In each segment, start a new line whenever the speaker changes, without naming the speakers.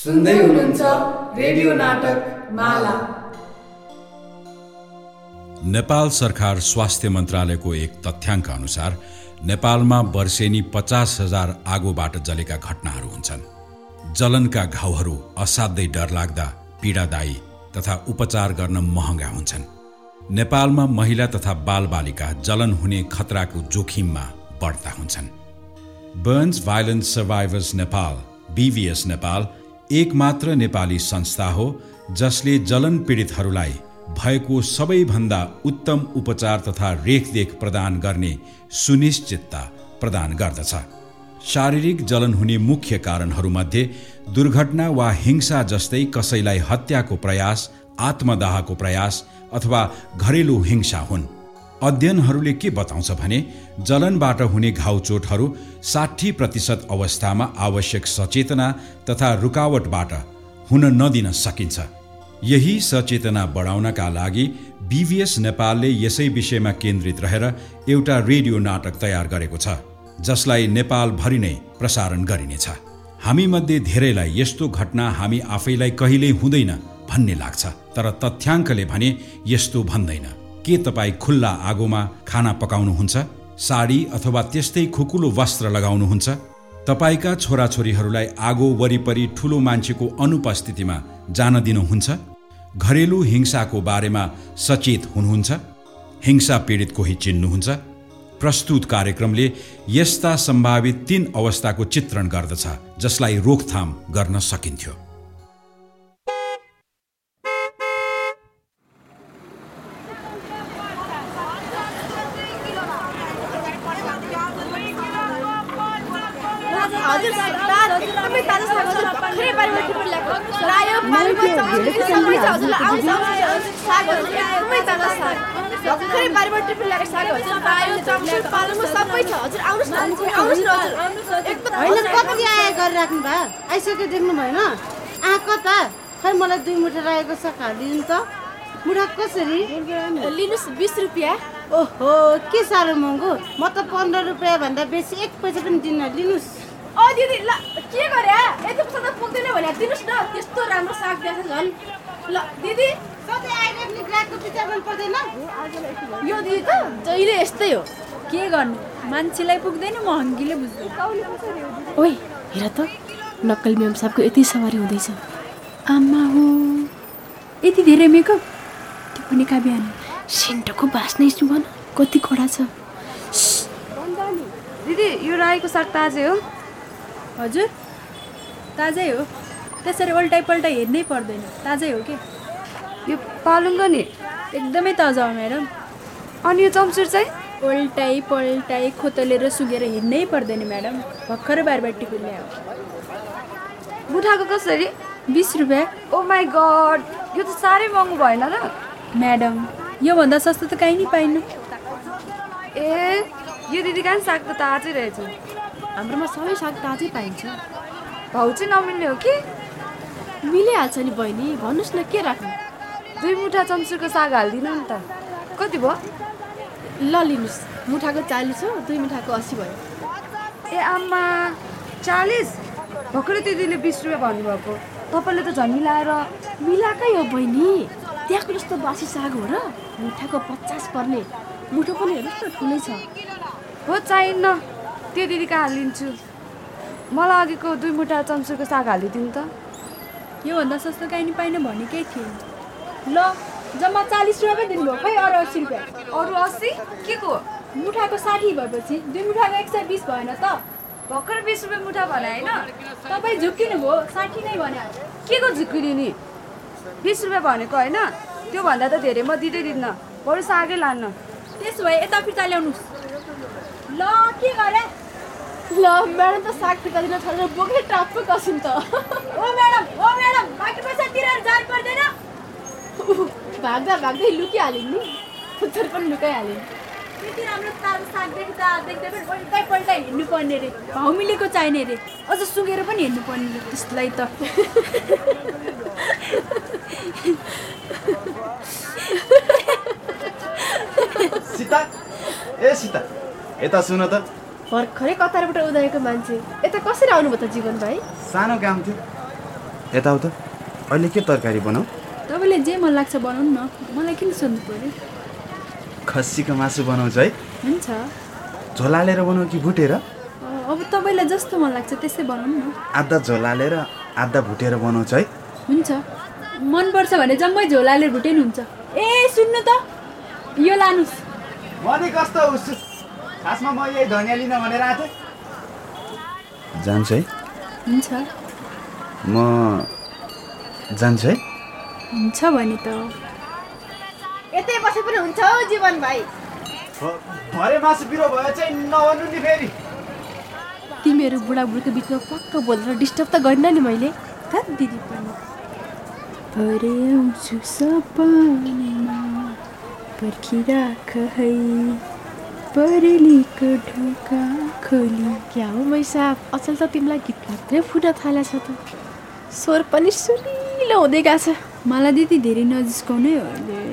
सुन्दै हुनुहुन्छ रेडियो नाटक माला।
नेपाल सरकार स्वास्थ्य मन्त्रालयको एक तथ्याङ्क अनुसार नेपालमा वर्षेनी 50,000 आगोबाट जलेका घटनाहरू हुन्छन्। जलनका घाउहरू असाध्यै डरलाग्दा, पीडादायी तथा उपचार गर्न महँगा हुन्छन्। नेपालमा महिला तथा बालबालिका जलन हुने खतराको जोखिममा बढ्ता हुन्छन्। Burns violence survivors Nepal BVS Nepal एकमात्र नेपाली संस्था हो जसले जलन पीडितहरूलाई भएको सबैभन्दा उत्तम उपचार तथा रेखदेख प्रदान गर्ने सुनिश्चितता प्रदान गर्दछ। शारीरिक जलन हुने मुख्य कारणहरूमध्ये दुर्घटना वा हिंसा जस्तै कसैलाई हत्याको प्रयास, आत्मदाहको प्रयास अथवा घरेलु हिंसा हुन्। अध्ययनहरूले के बताउँछ भने जलनबाट हुने घाउचोटहरू 60% अवस्थामा आवश्यक सचेतना तथा रुकावटबाट हुन नदिन सकिन्छ। यही सचेतना बढाउनका लागि BVS नेपालले यसै विषयमा केन्द्रित रहेर एउटा रेडियो नाटक तयार गरेको छ, जसलाई नेपालभरि नै प्रसारण गरिनेछ। हामी मध्ये धेरैलाई यस्तो घटना हामी आफैलाई कहिल्यै हुँदैन भन्ने लाग्छ, तर तथ्याङ्कले भने यस्तो भन्दैन। के तपाईँ खुल्ला आगोमा खाना पकाउनुहुन्छ, साडी अथवा त्यस्तै खुकुलो वस्त्र लगाउनुहुन्छ? तपाईँका छोराछोरीहरूलाई आगो वरिपरि ठुलो मान्छेको अनुपस्थितिमा जान दिनुहुन्छ? घरेलु हिंसाको बारेमा सचेत हुनुहुन्छ? हिंसा पीडित कोही चिन्नुहुन्छ? प्रस्तुत कार्यक्रमले यस्ता सम्भावित 3 अवस्थाको चित्रण गर्दछ जसलाई रोकथाम गर्न सकिन्थ्यो।
आइसक्यो देख्नु भएन? कता खै मलाई 2 मुठा रहेको छ, खादिनु त। मुठा कसरी
लिनुस्? 20 रुपियाँ।
ओहो, के साह्रो महँगो। म त 15 रुपियाँ भन्दा बेसी 1 पैसा पनि दिन्न। लिनुस्।
दिदी, ल के गरे? यति पैसा त पुग्दैन भने दिनुस् न। त्यस्तो राम्रो साग देख्छ झन्। ल दिदी,
सधैँ आइराख्ने ग्राहकको विचार गर्नु पर्दैन।
यो दिदी त जहिले यस्तै हो।
के गर्नु, मान्छेलाई पुग्दैन, महँगीले बुझ्दैन।
ओइ हेर त, नक्कल मेम साहबको यति सवारी हुँदैछ।
आमा हो, यति धेरै मेकअप, त्यो पनि का बिहान।
सेन्टको बास्नै सुन कति कडा छ।
दिदी, यो राईको साग ताजै हो?
हजुर, ताजै हो। त्यसरी उल्टाइ पल्टाइ हेर्नै पर्दैन, ताजै हो के।
यो पालुङ्गो नि
एकदमै ताजा हो म्याडम।
अनि यो चम्चुर चाहिँ?
उल्टाइ पल्टाइ खोतलेर सुगेर हिँड्नै पर्दैन म्याडम, भर्खर बारबाट टिफिन ल्यायो।
मुठाको कसरी?
20 रुपियाँ।
ओ माई गड, यो त साह्रै महँगो भएन र?
म्याडम, योभन्दा सस्तो त कहीँ नि पाइन्न।
ए, यो दिदी कहाँ साग त ताजै रहेछ।
हाम्रोमा सबै साग ताजै पाइन्छ।
भाउ चाहिँ नमिल्ने हो कि?
मिलिहाल्छ नि बहिनी, भन्नुहोस् न के राख्नु?
2 मुठा चम्चुरको साग हालिदिनु नि त। कति भयो?
ल लिनुहोस्, मुठाको 40 हो, 2 मुठाको 80 भयो।
ए आम्मा, 40? भर्खरै दिदीले 20 रुपियाँ भन्नुभएको। तपाईँले त झन् मिलाएर।
मिलाएकै हो बहिनी, त्यहाँको जस्तो बासी साग हो र? मुठाको 50 पर्ने। मुठो पनि हेर्नुहोस् न, ठुलै छ।
हो, चाहिन्न, त्यो दिदी कहाँ हालिदिन्छु। मलाई अघिको 2 मुठा चम्चुरको साग हालिदिनु त।
योभन्दा सस्तो कहीँ नि पाइनँ भनेकै थिएँ। ल, जम्मा 40 रुपियाँ दिनुभयो, खै अरू 80 रुपियाँ।
अरू 80? के को?
मुठाको 60 भएपछि 2 मुठाको 120 भएन त?
भर्खर 20 रुपियाँ मुठा भने होइन?
तपाईँ झुक्किनु भयो, 60 नै भने।
के को झुक्किनु नि? 20 रुपियाँ भनेको होइन? त्योभन्दा त धेरै म दिँदैन, बरु सागै लान्न।
त्यसो भए यता फिर्ता ल्याउनुहोस्। ल के गरे?
ल म्याडम त साग फिर्ता दिन छोडेर बोकेर टाप्पो कसिन् त।
ओ म्याडम, बाँकी पैसा तिरेर जानु पर्दैन?
भाग्दा भाग्दै लुकिहालिन् नि, खुच्चर पनि लुकाइहालिन्।
त्यति राम्रो ताजा साग देख्दा पनि उल्टाइ पल्टाइ हिँड्नु पर्ने रे, भाउ मिलेको चाहिने रे, अझ सुँगेर पनि हिँड्नु पर्ने रे त्यसलाई त।
सीता, ए सीता, यता सुन त।
भर्खरै कतारबाट उदाएको मान्छे यता कसरी आउनुभयो त जीवन भाइ?
सानो काम थियो। यता आऊ त अहिले के तरकारी बनाऊ
तपाईँले जे मन लाग्छ बनाउनु न मलाई किन सोध्नु पर्यो
खसीको मासु बनाउँछ है
हुन्छ
झोल हालेर बनाऊ कि भुटेर
अब तपाईँलाई जस्तो मन लाग्छ त्यसै बनाउनु न
आधा झोल हालेर आधा भुटेर बनाउँछ है
हुन्छ मनपर्छ भने जम्मै झोल हालेर भुटे नि हुन्छ ए सुन्नु त यो लानुहोस्
म नि कस्तो हुन्छु खासमा म यही धनियाँ लिन भनेर आएको थिएँ जान्छु है
हुन्छ
म जान्छु है
हुन्छ भने त
यतै बसे पनि हुन्छ हौ जीवन भाइ
भरे मासु पिरो भयो चाहिँ नभन्नु नि फेरि
तिमीहरू बुढाबुढीको बिचमा पक्क बोलेर डिस्टर्ब त गरिन नि मैले
धत दिदी पनि भरे आउँछु सपनामा पर्खिराख है परेलीको ढोका खोली
क्या हो मैसा अचल त तिमीलाई गीत मात्रै फुट्न थालेछ त स्वर पनि सुनिलो हुँदै गएको छ
मलाई दिदी धेरै नजिस्काउनै हो अहिले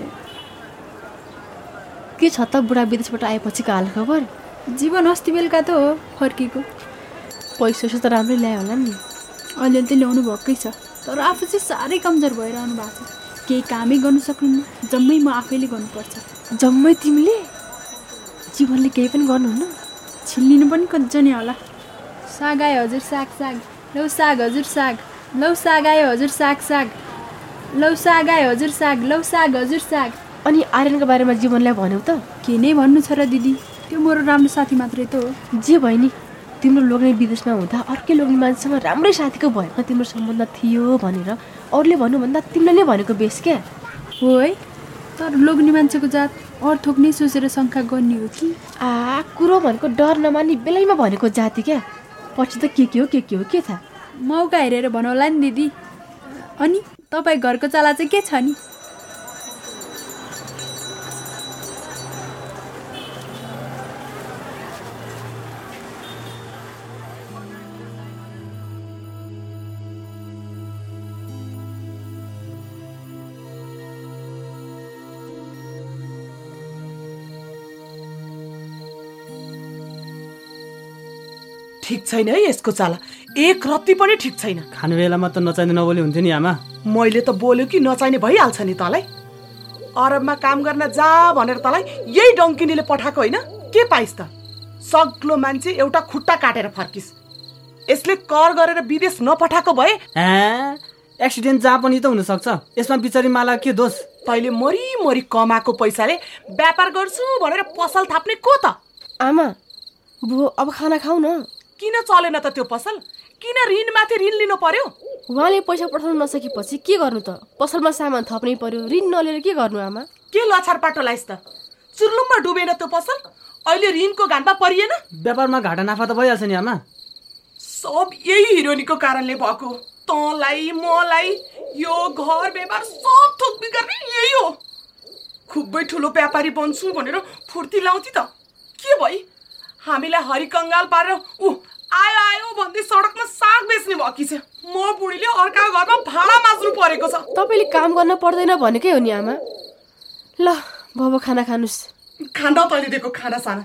के छ त बुढा विदेशबाट आएपछिको हाल खबर
जीवन अस्ति बेलुका त हो फर्केको
पैसा त राम्रै ल्यायो होला नि
अलिअलि त ल्याउनु भएकै छ तर आफू चाहिँ साह्रै कमजोर भइरहनु भएको छ केही कामै गर्नु सक्नुहुन्न जम्मै म आफैले गर्नुपर्छ
जम्मै तिमीले जीवनले केही पनि गर्नुहुन्न
छिल्लिनु पनि कन्चनी होला साग आयो हजुर साग साग लौ साग हजुर साग लौ साग आयो हजुर साग साग लौ साग आयो हजुर साग लौ साग हजुर साग
अनि आर्यनको बारेमा जीवनलाई भन्यौ त
के नै भन्नु छ र दिदी त्यो मेरो राम्रो साथी मात्रै त हो
जे भयो नि तिम्रो लोग्ने विदेशमा हुँदा अर्कै लोग्ने मान्छेसँग राम्रै साथीको भएमा तिम्रो सम्बन्ध थियो भनेर अरूले भन्नुभन्दा तिमीले नै भनेको बेस क्या
हो है तर लोग्ने मान्छेको जात अर्थोक नै सोचेर शङ्का गर्ने हो कि
कुरो भनेको डर नमान्ने बेलैमा भनेको जाति क्या पछि त के हो के थाहा
मौका हेरेर भनौँला नि दिदी अनि तपाईँ घरको चला चाहिँ के छ नि
ठिक छैन है यसको चाला एक रत्ती पनि ठिक छैन
खाने बेलामा त नचाहिने नबोले हुन्थ्यो नि आमा
मैले त बोल्यो कि नचाहिने भइहाल्छ नि तँलाई अरबमा काम गर्न जा भनेर तँलाई यही डङ्किनीले पठाएको होइन के पाइस् त सग्लो मान्छे एउटा खुट्टा काटेर फर्किस् यसले कर गरेर विदेश नपठाएको भए
एक्सिडेन्ट जहाँ पनि त हुनसक्छ यसमा बिचारी माला के दोष
तैँले मरी कमाएको पैसाले व्यापार गर्छु भनेर पसल थाप्ने को त
आमा बुबो अब खाना खाऊ न
किन चलेन त त्यो पसल किन ऋणमाथि ऋण लिनु पर्यो
उहाँले पैसा पठाउन नसकेपछि के गर्नु त पसलमा सामान थप्नै पर्यो ऋण नलिएर के गर्नु आमा
के लछार पाटो लाइस् त चुर्लुममा डुबेन त्यो पसल अहिले ऋणको घाटमा परिएन
व्यापारमा घाटा नाफा त भइहाल्छ नि आमा
सब यही हिरोनीको कारणले भएको तँलाई मलाई यो घर व्यवहार सब थोक बिगार्ने यही हो खुबै ठुलो व्यापारी बन्छु भनेर फुर्ती लाउँथी त के भई हामीलाई हरिकङ्गाल पारेर आयो भन्दै सडकमा साग बेच्ने भएकी छ म बुढीले अर्काको घरमा भाडा माझ्नु परेको छ
तपाईँले काम गर्न पर्दैन भनेकै हो नि आमा ल भब खाना खानुस्
खाना तैँले दिएको खाना साना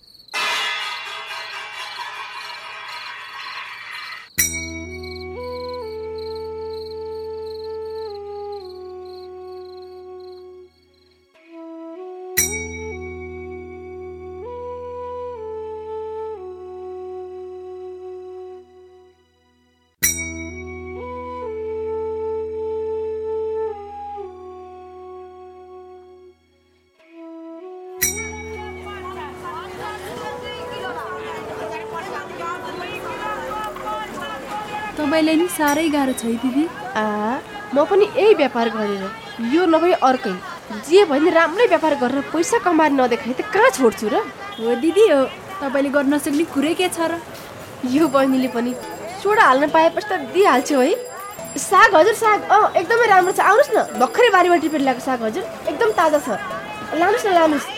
तपाईँलाई नि साह्रै गाह्रो छ है दिदी
म पनि यही व्यापार गरेर यो नभए अर्कै जे भयो नि राम्रै व्यापार गरेर पैसा कमाएर नदेखाए त कहाँ छोड्छु र
हो दिदी हो तपाईँले गर्न नसक्ने कुरै के छ र
यो बहिनीले पनि सोडा हाल्न पाएपछि त दिइहाल्छु है साग हजुर साग एकदमै राम्रो छ आउनुहोस् न भर्खरै बारीमा टिपेर ल्याएको साग हजुर एकदम ताजा छ लानुहोस् न लानुहोस्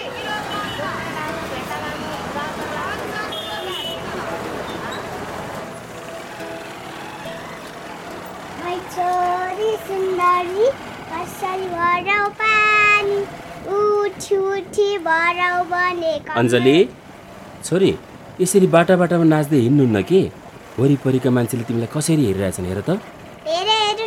छोरी सुन्दरी कसरी भरौ पानी उठी उठी भरौ बनेको
अञ्जली छोरी यसरी बाटामा नाच्दै हिँड्नुहुन्न के वरिपरिका मान्छेले तिमीलाई कसरी हेरिरहेछन् हेर त